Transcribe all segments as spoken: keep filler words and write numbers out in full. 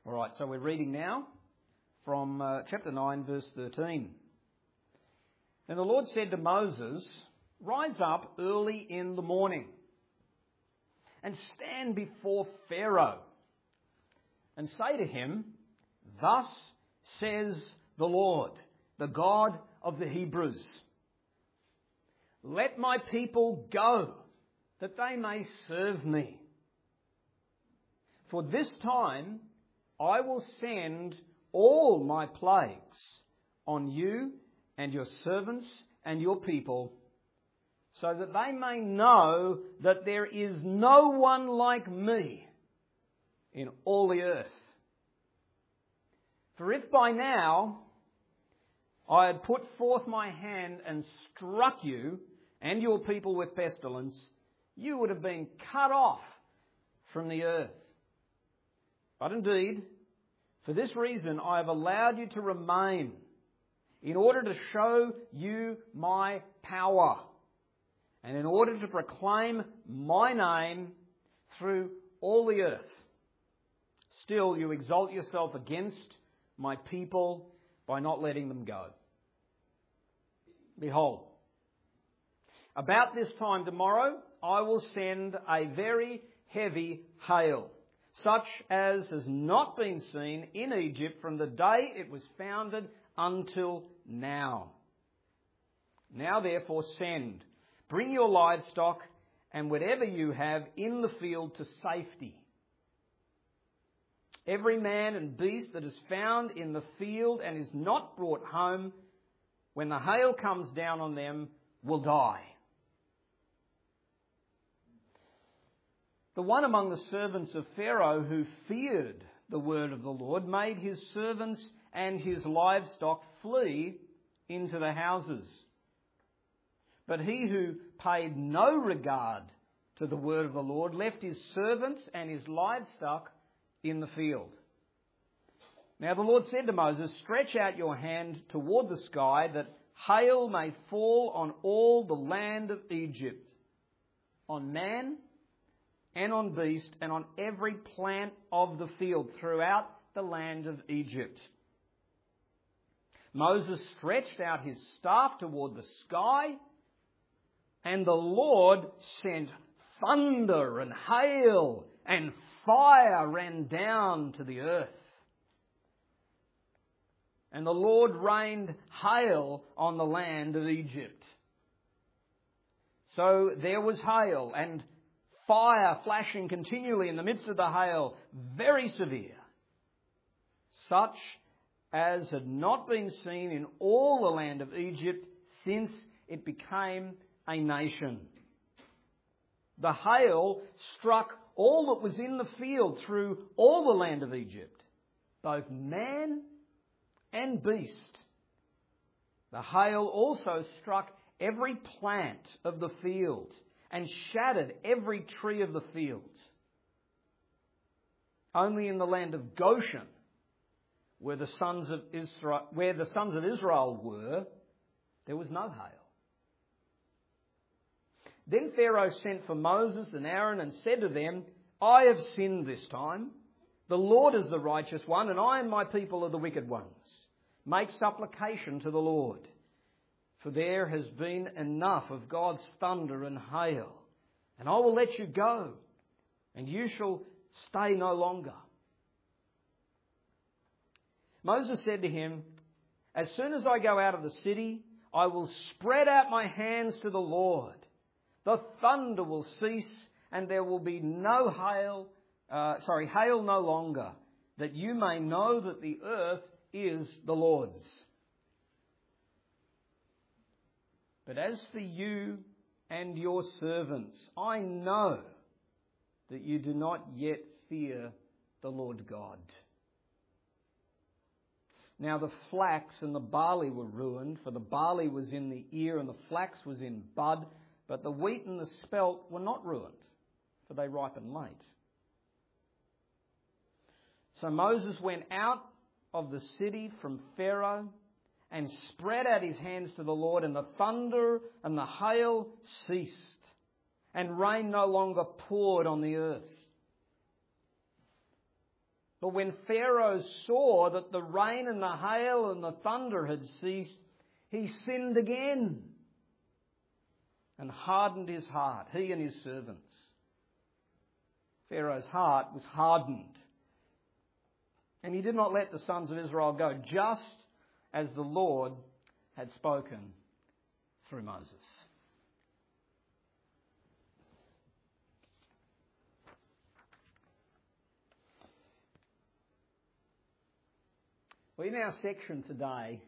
All right, so we're reading now from uh, chapter nine, verse thirteen. And the Lord said to Moses, "Rise up early in the morning and stand before Pharaoh and say to him, 'Thus says the Lord, the God of the Hebrews, let my people go, that they may serve me. For this time I will send all my plagues on you and your servants and your people, so that they may know that there is no one like me in all the earth. For if by now I had put forth my hand and struck you and your people with pestilence, you would have been cut off from the earth. But indeed, for this reason I have allowed you to remain, in order to show you my power, and in order to proclaim my name through all the earth. Still you exalt yourself against my people by not letting them go. Behold, about this time tomorrow I will send a very heavy hail, such as has not been seen in Egypt from the day it was founded until now. Now therefore send, bring your livestock and whatever you have in the field to safety. Every man and beast that is found in the field and is not brought home, when the hail comes down on them, will die. The one among the servants of Pharaoh who feared the word of the Lord made his servants and his livestock flee into the houses. But he who paid no regard to the word of the Lord left his servants and his livestock in the field. Now the Lord said to Moses, "Stretch out your hand toward the sky, that hail may fall on all the land of Egypt, on man and on beast, and on every plant of the field throughout the land of Egypt." Moses stretched out his staff toward the sky, and the Lord sent thunder and hail, and fire ran down to the earth. And the Lord rained hail on the land of Egypt. So there was hail and fire flashing continually in the midst of the hail, very severe, such as had not been seen in all the land of Egypt since it became a nation. The hail struck all that was in the field through all the land of Egypt, both man and beast. The hail also struck every plant of the field and shattered every tree of the field. Only in the land of Goshen, where the sons of Israel, where the sons of Israel were, there was no hail. Then Pharaoh sent for Moses and Aaron and said to them, "I have sinned this time. The Lord is the righteous one, and I and my people are the wicked ones. Make supplication to the Lord. For there has been enough of God's thunder and hail, and I will let you go, and you shall stay no longer." Moses said to him, "As soon as I go out of the city, I will spread out my hands to the Lord. The thunder will cease, and there will be no hail, uh, sorry, hail no longer, that you may know that the earth is the Lord's. But as for you and your servants, I know that you do not yet fear the Lord God." Now the flax and the barley were ruined, for the barley was in the ear and the flax was in bud, but the wheat and the spelt were not ruined, for they ripened late. So Moses went out of the city from Pharaoh and spread out his hands to the Lord, and the thunder and the hail ceased, and rain no longer poured on the earth. But when Pharaoh saw that the rain and the hail and the thunder had ceased, he sinned again and hardened his heart, he and his servants. Pharaoh's heart was hardened, and he did not let the sons of Israel go, just as the Lord had spoken through Moses. Well, in our section today,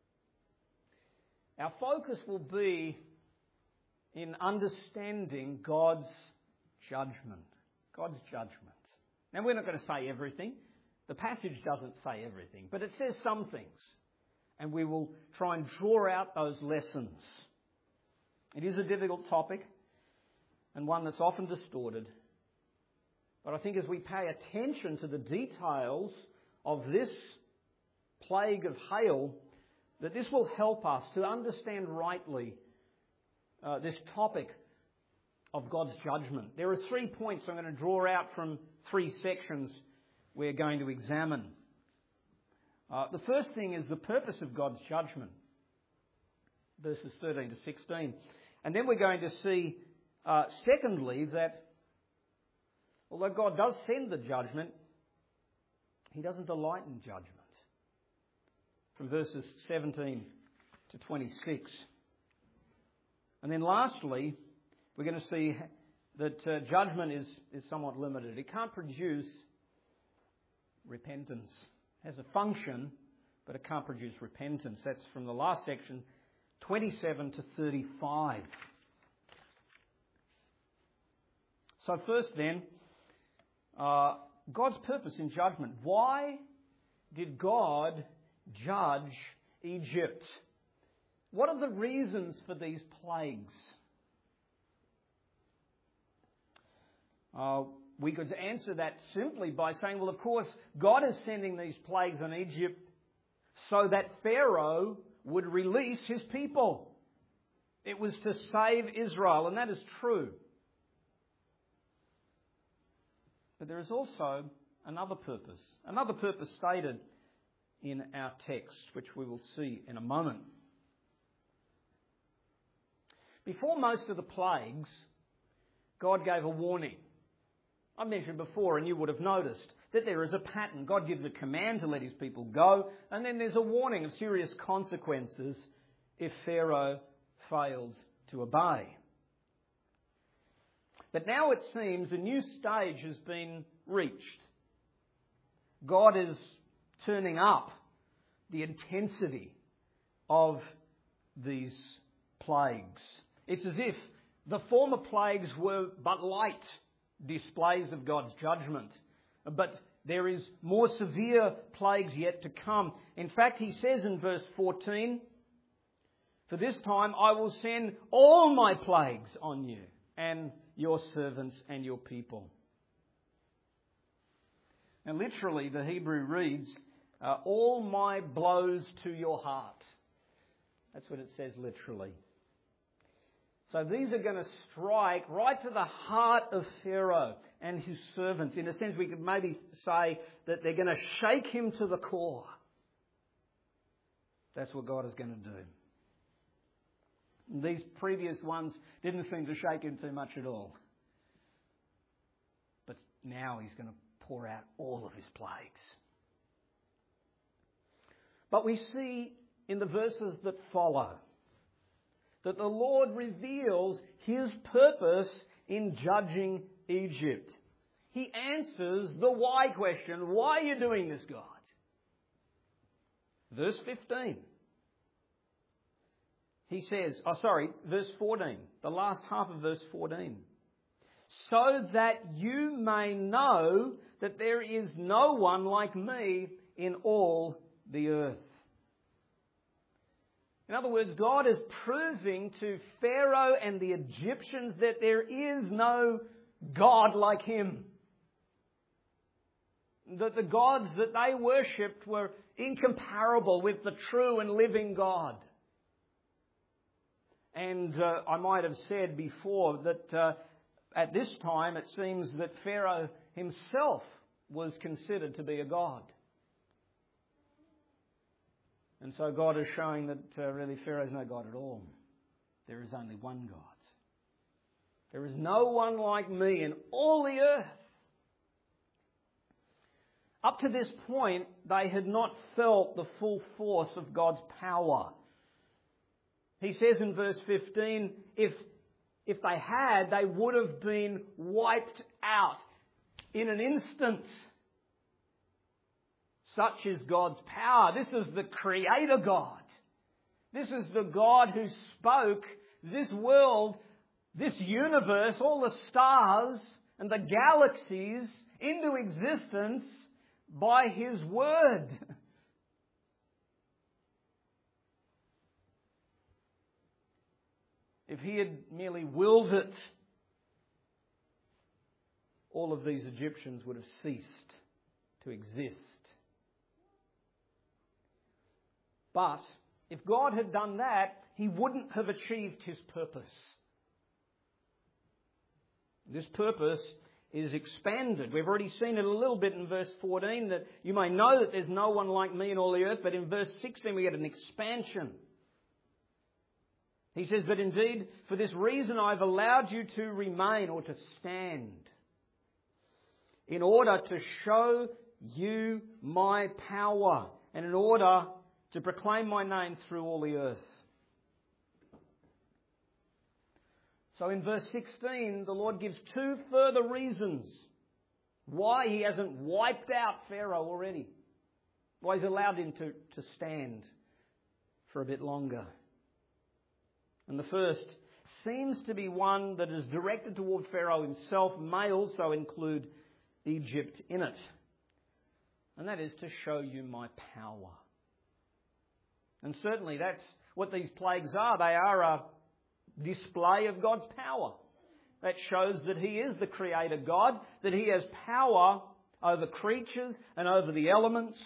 our focus will be in understanding God's judgment. God's judgment. Now, we're not going to say everything. The passage doesn't say everything, but it says some things. And we will try and draw out those lessons. It is a difficult topic and one that's often distorted. But I think as we pay attention to the details of this plague of hail, that this will help us to understand rightly uh, this topic of God's judgment. There are three points I'm going to draw out from three sections we're going to examine. Uh, the first thing is the purpose of God's judgment, verses thirteen to sixteen. And then we're going to see, uh, secondly, that although God does send the judgment, He doesn't delight in judgment, from verses seventeen to twenty-six. And then lastly, we're going to see that uh, judgment is, is somewhat limited. It can't produce repentance. It has a function, but it can't produce repentance. That's from the last section, twenty-seven to thirty-five. So first then, uh, God's purpose in judgment. Why did God judge Egypt? What are the reasons for these plagues? Uh, we could answer that simply by saying, well, of course, God is sending these plagues on Egypt so that Pharaoh would release his people. It was to save Israel, and that is true. But there is also another purpose, another purpose stated in our text, which we will see in a moment. Before most of the plagues, God gave a warning. I mentioned before, and you would have noticed, that there is a pattern. God gives a command to let his people go, and then there's a warning of serious consequences if Pharaoh fails to obey. But now it seems a new stage has been reached. God is turning up the intensity of these plagues. It's as if the former plagues were but light displays of God's judgment. But there is more severe plagues yet to come. In fact, he says in verse fourteen, "For this time I will send all my plagues on you and your servants and your people." Now literally the Hebrew reads, uh, all my blows to your heart. That's what it says literally. So these are going to strike right to the heart of Pharaoh and his servants. In a sense, we could maybe say that they're going to shake him to the core. That's what God is going to do. And these previous ones didn't seem to shake him too much at all. But now he's going to pour out all of his plagues. But we see in the verses that follow that the Lord reveals his purpose in judging Egypt. He answers the why question. Why are you doing this, God? Verse fifteen. He says, oh sorry, verse fourteen, the last half of verse fourteen. So that you may know that there is no one like me in all the earth. In other words, God is proving to Pharaoh and the Egyptians that there is no God like him. That the gods that they worshipped were incomparable with the true and living God. And uh, I might have said before that uh, at this time it seems that Pharaoh himself was considered to be a god. And so God is showing that uh, really Pharaoh's no God at all. There is only one God. There is no one like me in all the earth. Up to this point, they had not felt the full force of God's power. He says in verse fifteen, if, if they had, they would have been wiped out in an instant. Such is God's power. This is the Creator God. This is the God who spoke this world, this universe, all the stars and the galaxies into existence by His word. If He had merely willed it, all of these Egyptians would have ceased to exist. But if God had done that, He wouldn't have achieved His purpose. This purpose is expanded. We've already seen it a little bit in verse fourteen, that you may know that there's no one like me in all the earth, but in verse sixteen we get an expansion. He says, but indeed, for this reason I've allowed you to remain or to stand, in order to show you my power, and in order to proclaim my name through all the earth. So in verse sixteen, the Lord gives two further reasons why He hasn't wiped out Pharaoh already. Why He's allowed him to, to stand for a bit longer. And the first seems to be one that is directed toward Pharaoh himself, may also include Egypt in it. And that is to show you my power. And certainly that's what these plagues are. They are a display of God's power. That shows that He is the Creator God, that He has power over creatures and over the elements.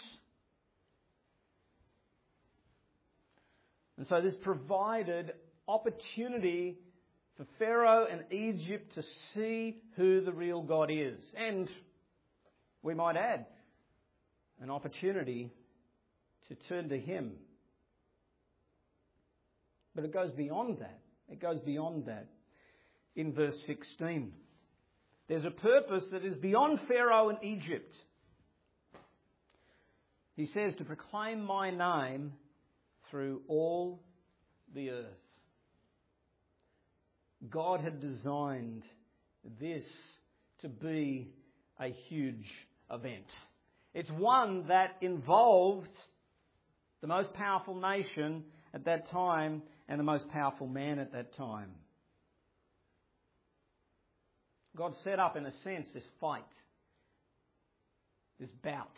And so this provided opportunity for Pharaoh and Egypt to see who the real God is. And we might add, an opportunity to turn to Him. But it goes beyond that. It goes beyond that in verse sixteen. There's a purpose that is beyond Pharaoh and Egypt. He says, to proclaim my name through all the earth. God had designed this to be a huge event. It's one that involved the most powerful nation at that time and the most powerful man at that time. God set up, in a sense, this fight, this bout.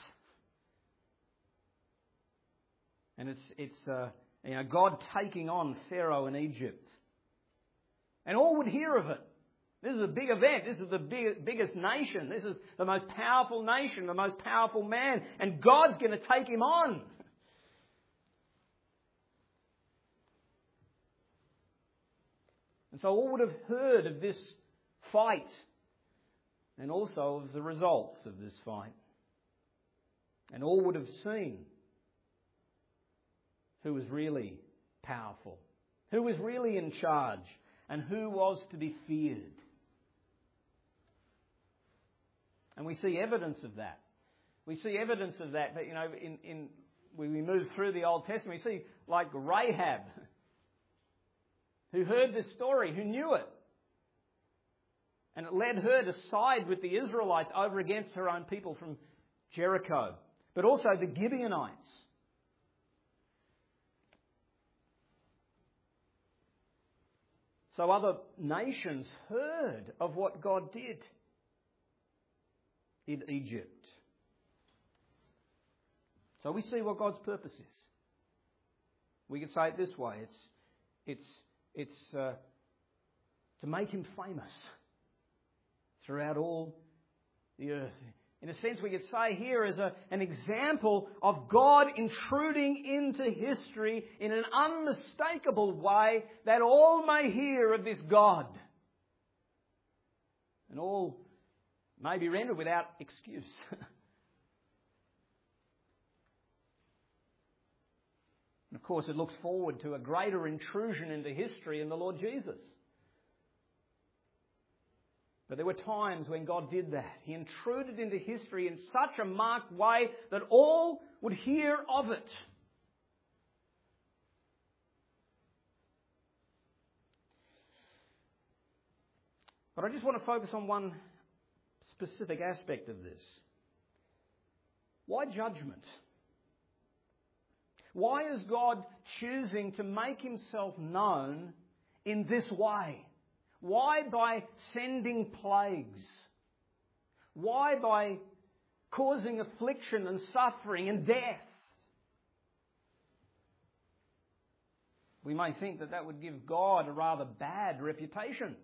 And it's it's uh, you know God taking on Pharaoh in Egypt. And all would hear of it. This is a big event. This is the big, biggest nation. This is the most powerful nation, the most powerful man. And God's going to take him on. And so all would have heard of this fight and also of the results of this fight. And all would have seen who was really powerful, who was really in charge, and who was to be feared. And we see evidence of that. We see evidence of that, you know, in, in when we move through the Old Testament, we see like Rahab, who heard this story, who knew it. And it led her to side with the Israelites over against her own people from Jericho. But also the Gibeonites. So other nations heard of what God did in Egypt. So we see what God's purpose is. We could say it this way. It's, it's, it's uh, to make Him famous throughout all the earth. In a sense, we could say here is a, an example of God intruding into history in an unmistakable way that all may hear of this God. And all may be rendered without excuse. And of course, it looks forward to a greater intrusion into history in the Lord Jesus. But there were times when God did that. He intruded into history in such a marked way that all would hear of it. But I just want to focus on one specific aspect of this. Why judgment? Why is God choosing to make himself known in this way? Why by sending plagues? Why by causing affliction and suffering and death? We may think that that would give God a rather bad reputation.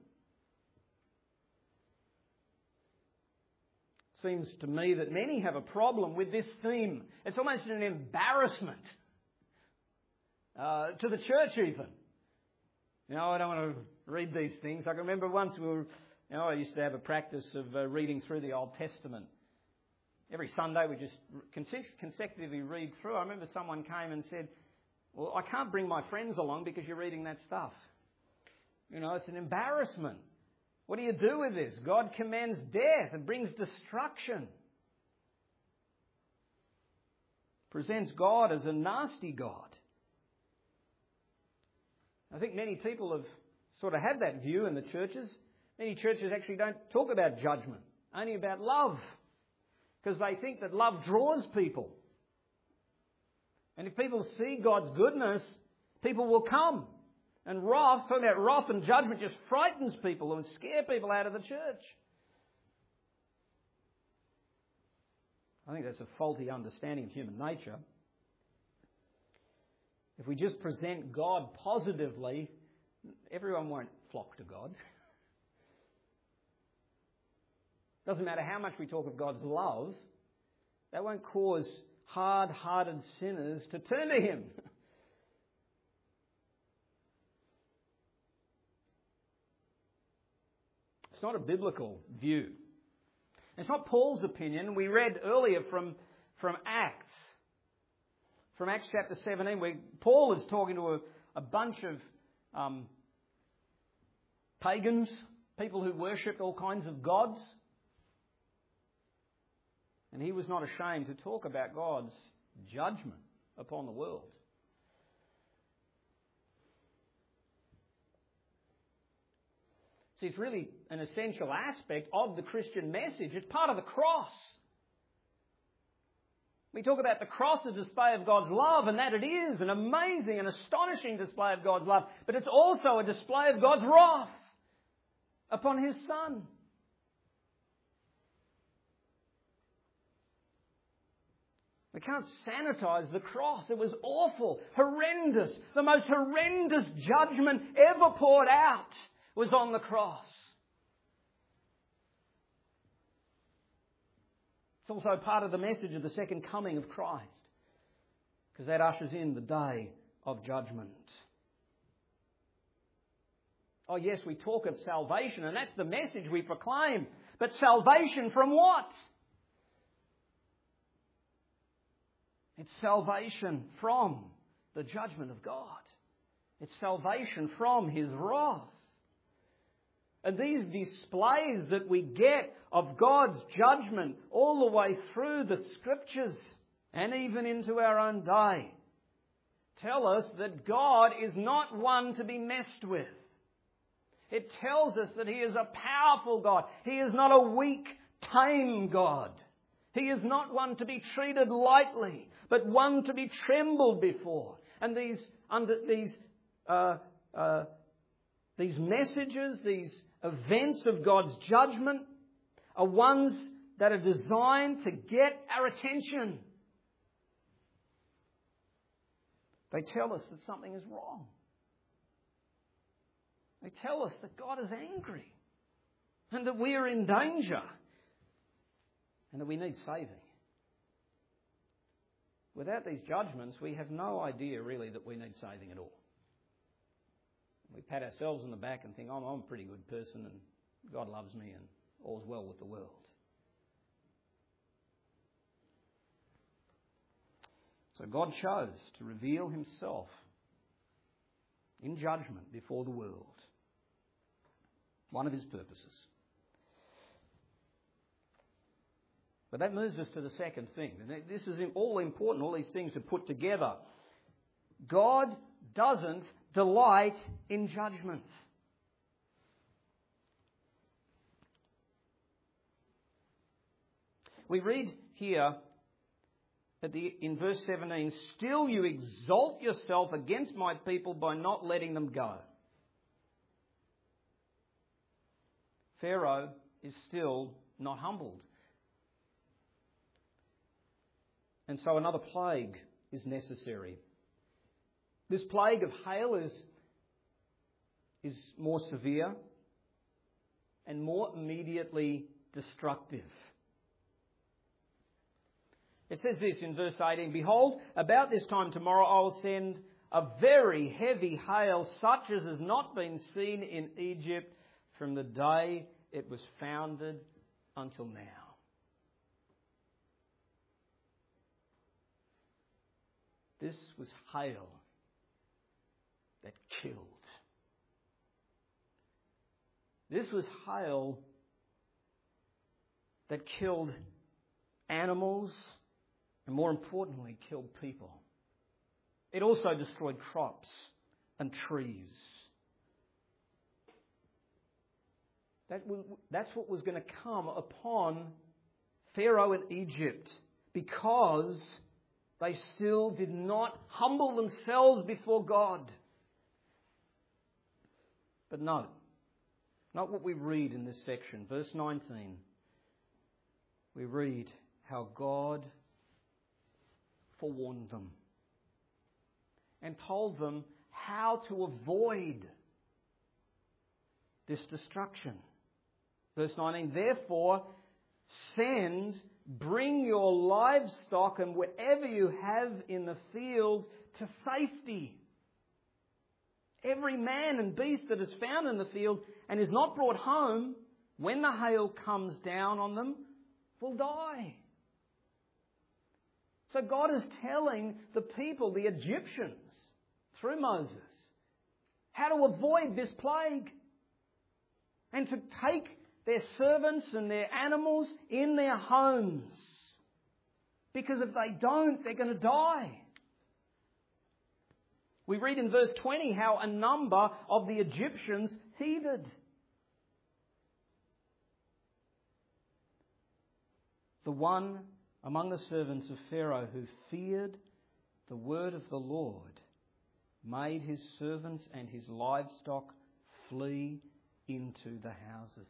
Seems to me that many have a problem with this theme. It's almost an embarrassment uh, to the church even. You know, I don't want to read these things. I can remember once we were, you know, I used to have a practice of uh, reading through the Old Testament. Every Sunday we just consecutively read through. I remember someone came and said, well, I can't bring my friends along because you're reading that stuff. You know, it's an embarrassment. What do you do with this? God commands death and brings destruction. Presents God as a nasty God. I think many people have sort of had that view in the churches. Many churches actually don't talk about judgment, only about love, because they think that love draws people. And if people see God's goodness, people will come. And wrath, talking about wrath and judgment, just frightens people and scare people out of the church. I think that's a faulty understanding of human nature. If we just present God positively, everyone won't flock to God. Doesn't matter how much we talk of God's love, that won't cause hard-hearted sinners to turn to Him. It's not a biblical view. It's not Paul's opinion. We read earlier from, from Acts, from Acts chapter seventeen, where Paul is talking to a, a bunch of um, pagans, people who worshipped all kinds of gods. And he was not ashamed to talk about God's judgment upon the world. See, it's really an essential aspect of the Christian message. It's part of the cross. We talk about the cross as a display of God's love, and that it is an amazing and astonishing display of God's love. But it's also a display of God's wrath upon His Son. We can't sanitize the cross. It was awful, horrendous. The most horrendous judgment ever poured out was on the cross. It's also part of the message of the second coming of Christ, because that ushers in the day of judgment. Oh yes, we talk of salvation, and that's the message we proclaim. But salvation from what? It's salvation from the judgment of God. It's salvation from His wrath. And these displays that we get of God's judgment all the way through the Scriptures and even into our own day tell us that God is not one to be messed with. It tells us that He is a powerful God. He is not a weak, tame God. He is not one to be treated lightly, but one to be trembled before. And these under these uh, uh, these messages, these events of God's judgment are ones that are designed to get our attention. They tell us that something is wrong. They tell us that God is angry and that we are in danger and that we need saving. Without these judgments, we have no idea really that we need saving at all. We pat ourselves on the back and think, oh, I'm a pretty good person and God loves me and all's well with the world. So God chose to reveal himself in judgment before the world. One of his purposes. But that moves us to the second thing. This is all important, all these things are put together. God doesn't delight in judgment. We read here at the, in verse seventeen, "Still you exalt yourself against my people by not letting them go." Pharaoh is still not humbled. And so another plague is necessary. This plague of hail is, is more severe and more immediately destructive. It says this in verse eighteen, "Behold, about this time tomorrow I will send a very heavy hail, such as has not been seen in Egypt from the day it was founded until now." This was hail that killed. This was hail that killed animals and, more importantly, killed people. It also destroyed crops and trees. That, that's what was going to come upon Pharaoh and Egypt, because they still did not humble themselves before God. But note, note what we read in this section. Verse nineteen. We read how God forewarned them and told them how to avoid this destruction. Verse nineteen, "Therefore send, bring your livestock and whatever you have in the field to safety. Every man and beast that is found in the field and is not brought home, when the hail comes down on them, will die." So God is telling the people, the Egyptians, through Moses, how to avoid this plague and to take their servants and their animals in their homes. Because if they don't, they're going to die. We read in verse twenty how a number of the Egyptians heeded. The one among the servants of Pharaoh who feared the word of the Lord made his servants and his livestock flee into the houses.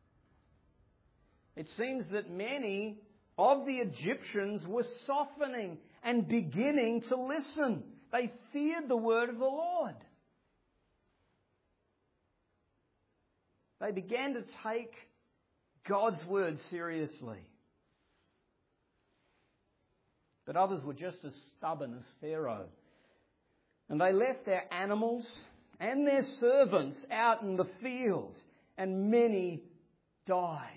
It seems that many of the Egyptians were softening and beginning to listen. They feared the word of the Lord. They began to take God's word seriously. But others were just as stubborn as Pharaoh. And they left their animals and their servants out in the field, and many died.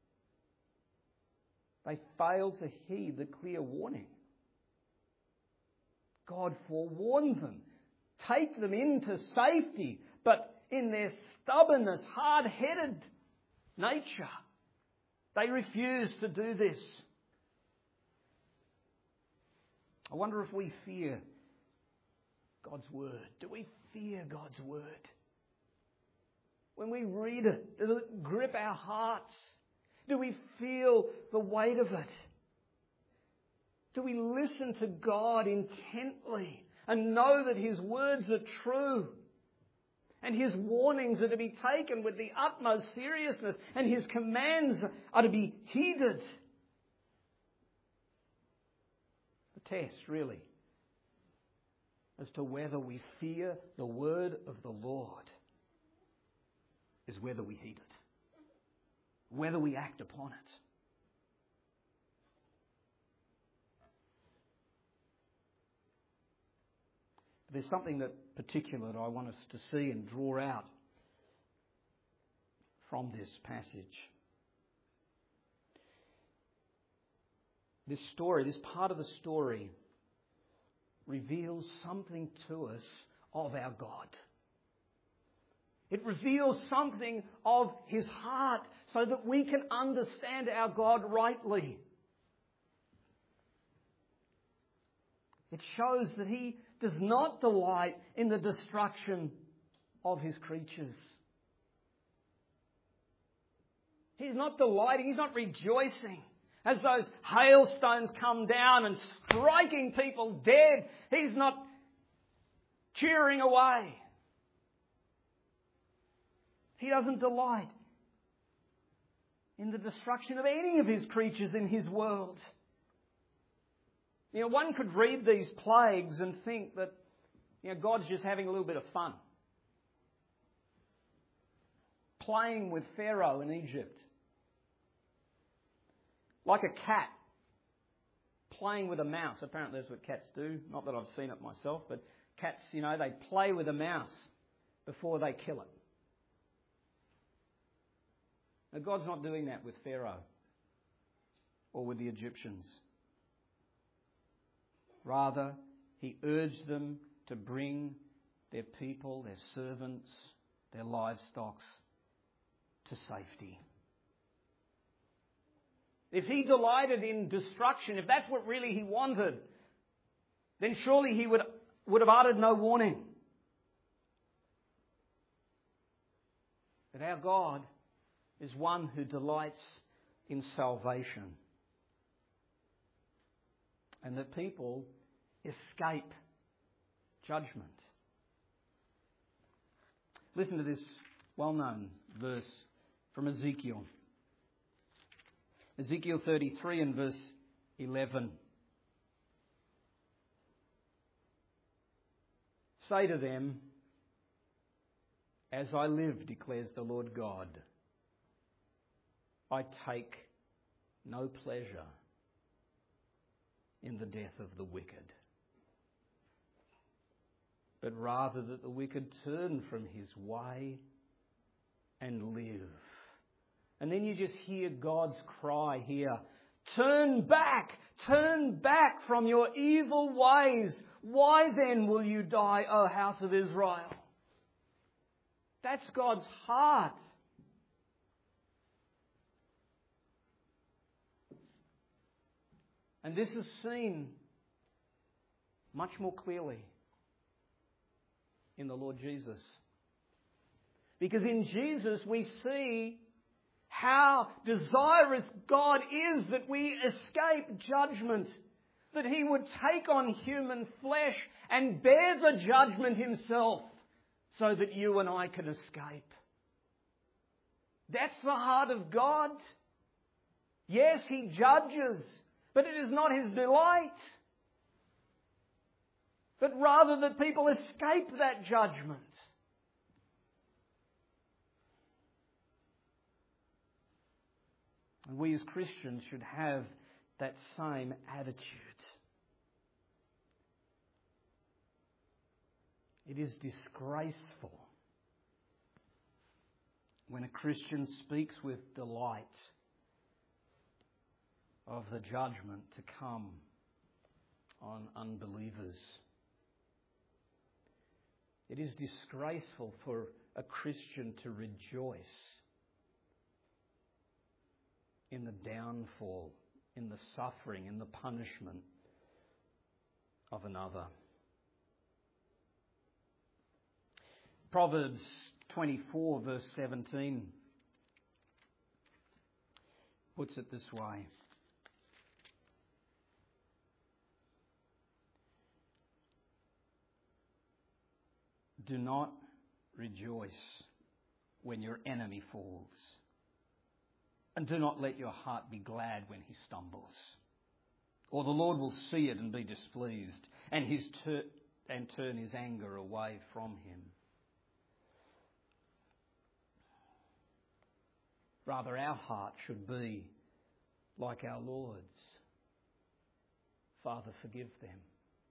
They failed to heed the clear warning. God forewarned them. Take them into safety. But in their stubbornness, hard-headed nature, they refused to do this. I wonder if we fear God's word. Do we fear God's word? When we read it, does it grip our hearts? Do we feel the weight of it? Do we listen to God intently and know that His words are true and His warnings are to be taken with the utmost seriousness and His commands are to be heeded? The test, really, as to whether we fear the word of the Lord is whether we heed it, whether we act upon it. There's something that particular that I want us to see and draw out from this passage. This story, this part of the story, reveals something to us of our God. It reveals something of His heart so that we can understand our God rightly. It shows that He does not delight in the destruction of His creatures. He's not delighting, He's not rejoicing as those hailstones come down and striking people dead. He's not cheering away. He doesn't delight in the destruction of any of His creatures in His world. You know, one could read these plagues and think that, you know, God's just having a little bit of fun. Playing with Pharaoh in Egypt. Like a cat playing with a mouse. Apparently that's what cats do. Not that I've seen it myself, but cats, you know, they play with a mouse before they kill it. Now, God's not doing that with Pharaoh or with the Egyptians. Rather, He urged them to bring their people, their servants, their livestock to safety. If He delighted in destruction, if that's what really He wanted, then surely He would, would have uttered no warning. But our God is one who delights in salvation. And that people escape judgment. Listen to this well-known verse from Ezekiel. Ezekiel thirty-three and verse eleven. Say to them, as I live, declares the Lord God, I take no pleasure in the death of the wicked, but rather that the wicked turn from his way and live. And then you just hear God's cry here, turn back, turn back from your evil ways. Why then will you die, O house of Israel? That's God's heart. And this is seen much more clearly in the Lord Jesus. Because in Jesus we see how desirous God is that we escape judgment. That He would take on human flesh and bear the judgment Himself so that you and I can escape. That's the heart of God. Yes, He judges, but it is not His delight. But rather that people escape that judgment. And we as Christians should have that same attitude. It is disgraceful when a Christian speaks with delight of the judgment to come on unbelievers. It is disgraceful for a Christian to rejoice in the downfall, in the suffering, in the punishment of another. Proverbs twenty-four verse seventeen puts it this way. Do not rejoice when your enemy falls. And do not let your heart be glad when he stumbles. Or the Lord will see it and be displeased, and his tur- and turn his anger away from him. Rather, our heart should be like our Lord's. Father, forgive them.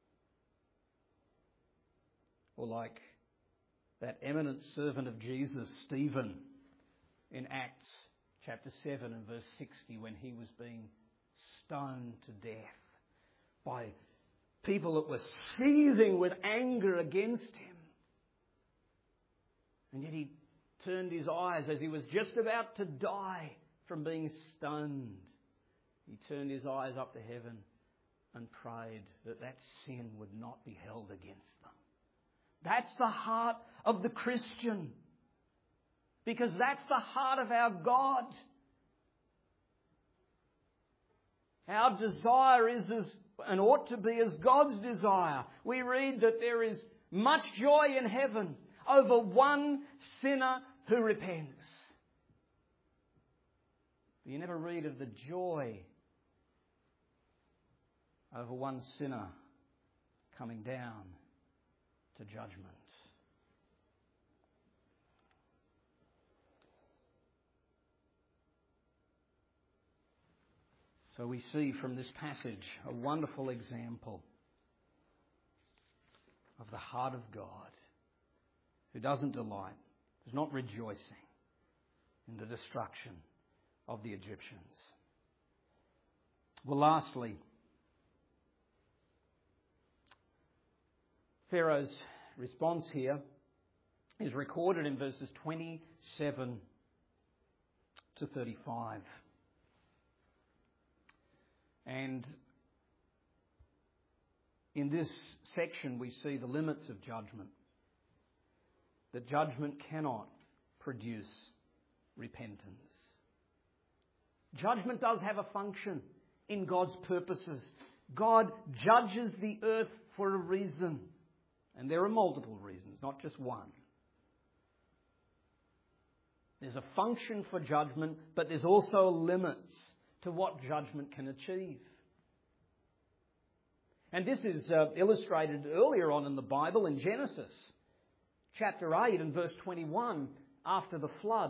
Or like that eminent servant of Jesus, Stephen, in Acts chapter seven and verse sixty, when he was being stoned to death by people that were seething with anger against him. And yet he turned his eyes as he was just about to die from being stoned. He turned his eyes up to heaven and prayed that that sin would not be held against them. That's the heart of the Christian. Because that's the heart of our God. Our desire is as, and ought to be as God's desire. We read that there is much joy in heaven over one sinner who repents. But you never read of the joy over one sinner coming down to judgment. So we see from this passage a wonderful example of the heart of God, who doesn't delight, is not rejoicing in the destruction of the Egyptians. Well, lastly, Pharaoh's response here is recorded in verses twenty-seven to thirty-five. And in this section we see the limits of judgment. That judgment cannot produce repentance. Judgment does have a function in God's purposes. God judges the earth for a reason. And there are multiple reasons, not just one. There's a function for judgment, but there's also limits to what judgment can achieve. And this is uh, illustrated earlier on in the Bible in Genesis, chapter eight and verse twenty-one, after the flood.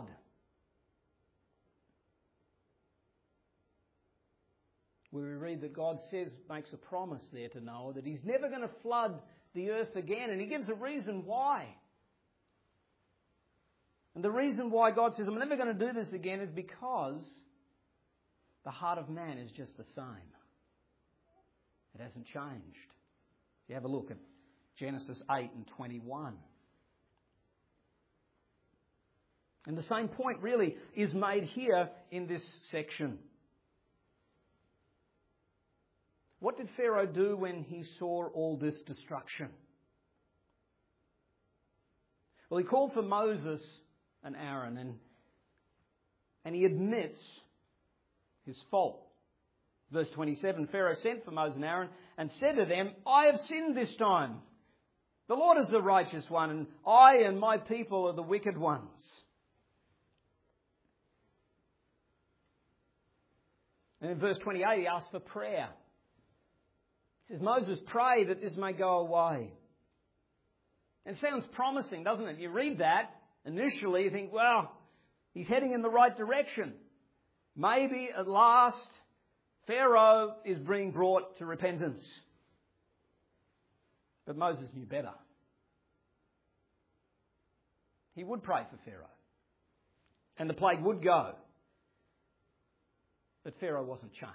Where we read that God says, makes a promise there to Noah that he's never going to flood the earth again, and he gives a reason why. And the reason why God says, I'm never going to do this again, is because the heart of man is just the same. It hasn't changed. If you have a look at Genesis eight and twenty-one. And the same point really is made here in this section. What did Pharaoh do when he saw all this destruction? Well, he called for Moses and Aaron, and, and he admits his fault. Verse twenty-seven, Pharaoh sent for Moses and Aaron and said to them, I have sinned this time. The Lord is the righteous one, and I and my people are the wicked ones. And in verse twenty-eight, he asks for prayer. He says, Moses, pray that this may go away. And it sounds promising, doesn't it? You read that, initially you think, well, he's heading in the right direction. Maybe at last Pharaoh is being brought to repentance. But Moses knew better. He would pray for Pharaoh. And the plague would go. But Pharaoh wasn't changed.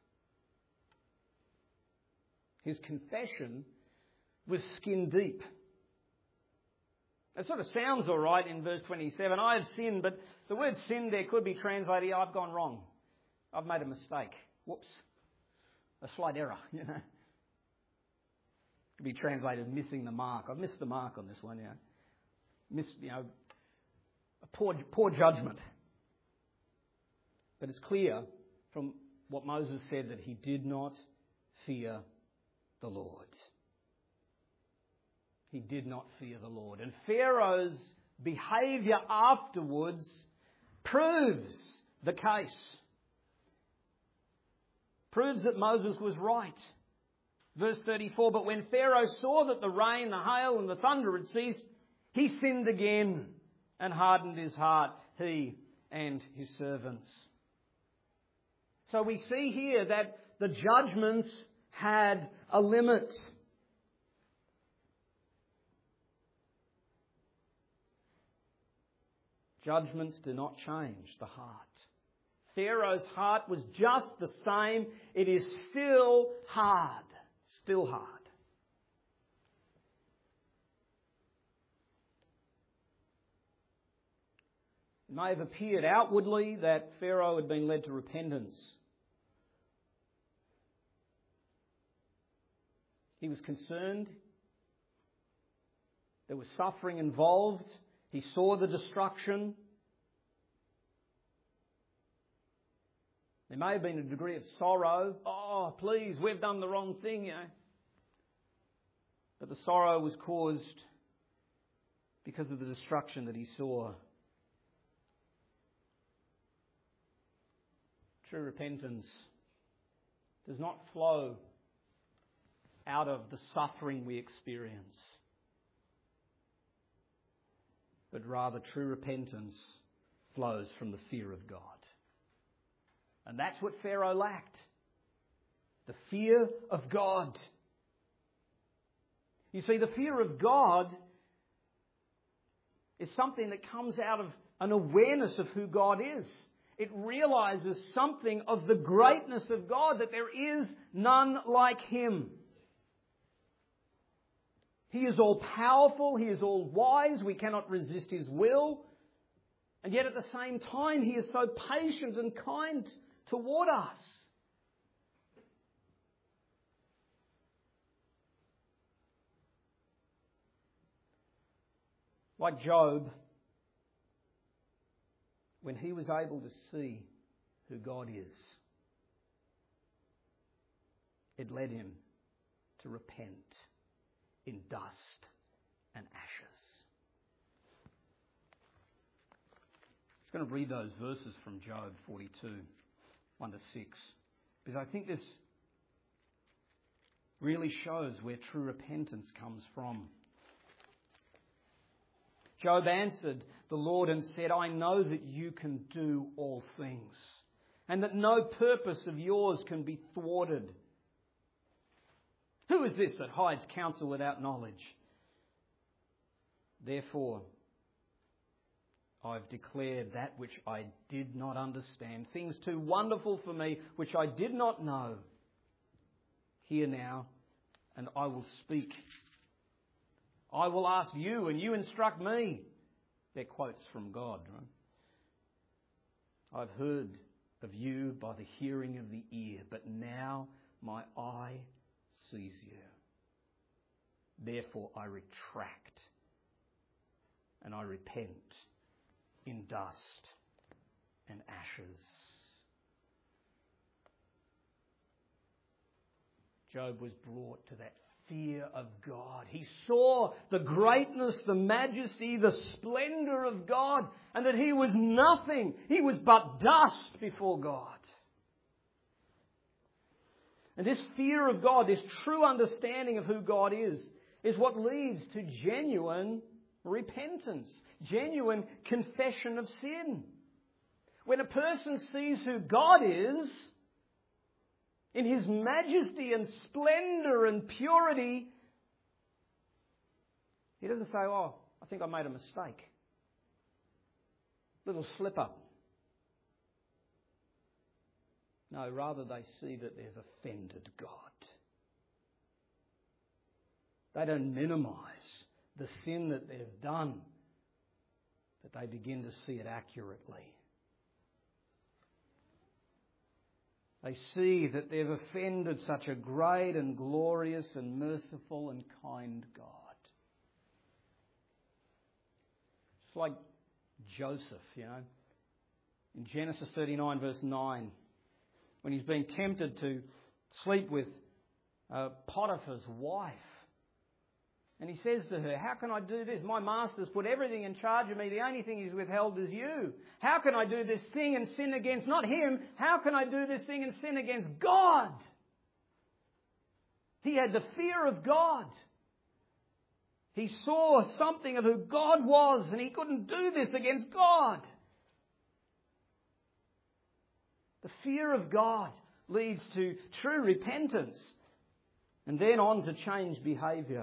His confession was skin deep. It sort of sounds all right in verse twenty-seven. I have sinned, but the word sin there could be translated, I've gone wrong. I've made a mistake. Whoops. A slight error, you know. Could be translated missing the mark. I've missed the mark on this one, you know. Missed, you know, a poor, poor judgment. But it's clear from what Moses said that he did not fear the Lord. He did not fear the Lord. And Pharaoh's behaviour afterwards proves the case. Proves that Moses was right. Verse thirty-four, but when Pharaoh saw that the rain, the hail and the thunder had ceased, he sinned again and hardened his heart, he and his servants. So we see here that the judgments had a limit. Judgments do not change the heart. Pharaoh's heart was just the same. It is still hard. Still hard. may have appeared outwardly that Pharaoh had been led to repentance. He was concerned. There was suffering involved. He saw the destruction. There may have been a degree of sorrow. Oh, please, we've done the wrong thing, you know. But the sorrow was caused because of the destruction that he saw. True repentance does not flow out of the suffering we experience, but rather true repentance flows from the fear of God. And that's what Pharaoh lacked. The fear of God. You see, the fear of God is something that comes out of an awareness of who God is. It realizes something of the greatness of God, that there is none like Him. He is all powerful, He is all wise, we cannot resist His will. And yet at the same time, He is so patient and kind toward us. Like Job, when he was able to see who God is, it led him to repent in dust and ashes. I'm just going to read those verses from Job forty-two, one to six, because I think this really shows where true repentance comes from. Job answered the Lord and said, I know that you can do all things, and that no purpose of yours can be thwarted. Who is this that hides counsel without knowledge? Therefore, I've declared that which I did not understand, things too wonderful for me, which I did not know. Hear now, and I will speak. I will ask you, and you instruct me. They're quotes from God, right? I've heard of you by the hearing of the ear, but now my eye sees you. Therefore I retract and I repent in dust and ashes. Job was brought to that fear of God. He saw the greatness, the majesty, the splendour of God, and that he was nothing. He was but dust before God. And this fear of God, this true understanding of who God is, is what leads to genuine repentance, genuine confession of sin. When a person sees who God is, in His majesty and splendour and purity, he doesn't say, oh, I think I made a mistake. Little slip up. No, rather they see that they've offended God. They don't minimise the sin that they've done, but they begin to see it accurately. They see that they've offended such a great and glorious and merciful and kind God. It's like Joseph, you know, in Genesis thirty-nine verse nine, when he's being tempted to sleep with uh, Potiphar's wife. And he says to her, how can I do this? My master's put everything in charge of me. The only thing he's withheld is you. How can I do this thing and sin against not him? How can I do this thing and sin against God? He had the fear of God. He saw something of who God was, and he couldn't do this against God. The fear of God leads to true repentance and then on to change behaviour.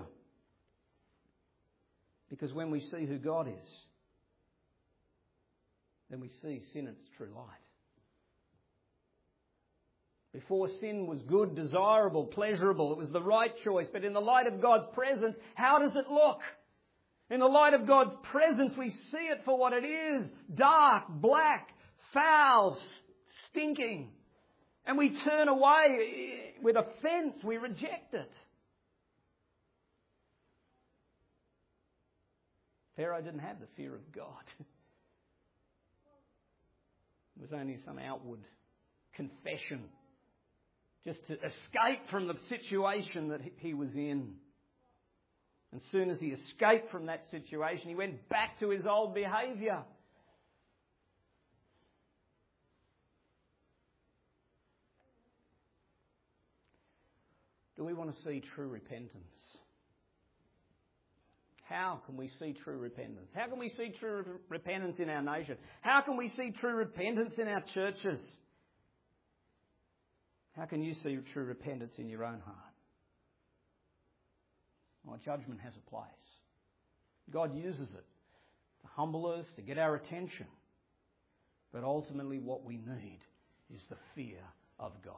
Because when we see who God is, then we see sin in its true light. Before, sin was good, desirable, pleasurable. It was the right choice. But in the light of God's presence, how does it look? In the light of God's presence, we see it for what it is. Dark, black, foul, stinking. And we turn away with offence. We reject it. Pharaoh didn't have the fear of God. It was only some outward confession just to escape from the situation that he was in. And as soon as he escaped from that situation, he went back to his old behaviour. Do we want to see true repentance? How can we see true repentance? How can we see true re- repentance in our nation? How can we see true repentance in our churches? How can you see true repentance in your own heart? Well, judgment has a place. God uses it to humble us, to get our attention. But ultimately what we need is the fear of God.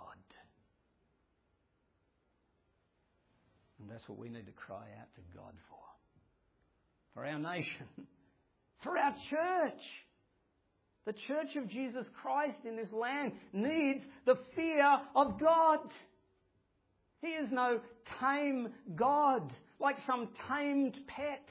And that's what we need to cry out to God for. For our nation. For our church. The church of Jesus Christ in this land needs the fear of God. He is no tame God, like some tamed pet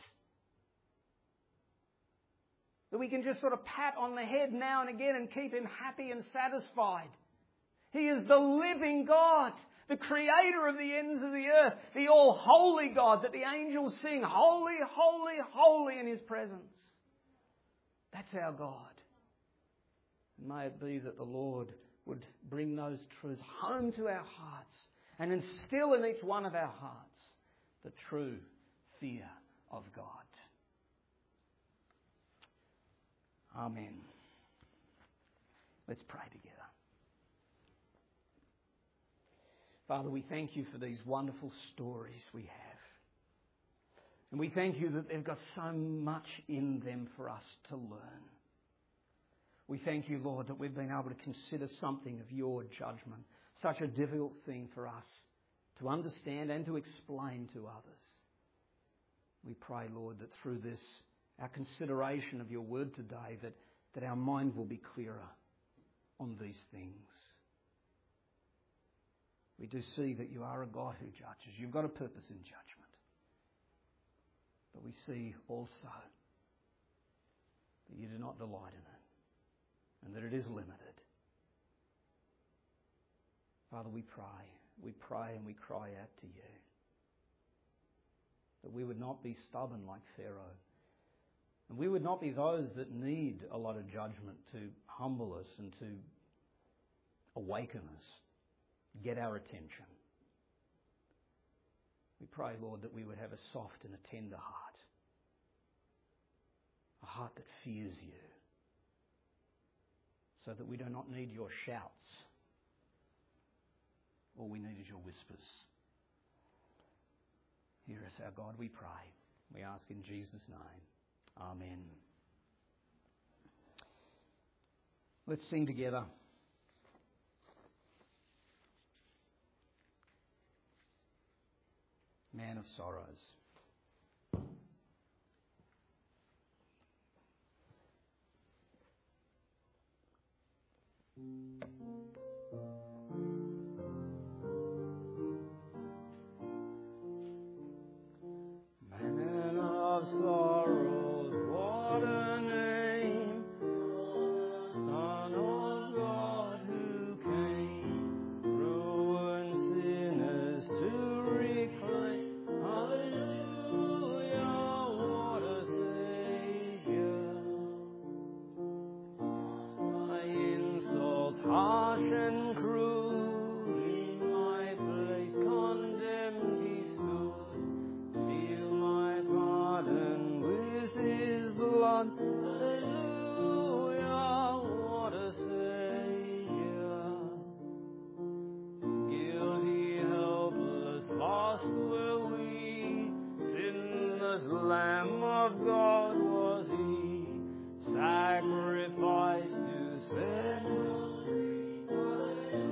that we can just sort of pat on the head now and again and keep him happy and satisfied. He is the living God, the creator of the ends of the earth, the all-holy God that the angels sing, holy, holy, holy in his presence. That's our God. And may it be that the Lord would bring those truths home to our hearts and instill in each one of our hearts the true fear of God. Amen. Let's pray together. Father, we thank you for these wonderful stories we have. And we thank you that they've got so much in them for us to learn. We thank you, Lord, that we've been able to consider something of your judgment, such a difficult thing for us to understand and to explain to others. We pray, Lord, that through this, our consideration of your word today, that, that our mind will be clearer on these things. We do see that you are a God who judges. You've got a purpose in judgment. But we see also that you do not delight in it and that it is limited. Father, we pray. We pray and we cry out to you that we would not be stubborn like Pharaoh. And we would not be those that need a lot of judgment to humble us and to awaken us, get our attention. We pray, Lord, that we would have a soft and a tender heart, a heart that fears you, so that we do not need your shouts. All we need is your whispers. Hear us, our God, we pray. We ask in Jesus' name. Amen. Let's sing together. Man of Sorrows.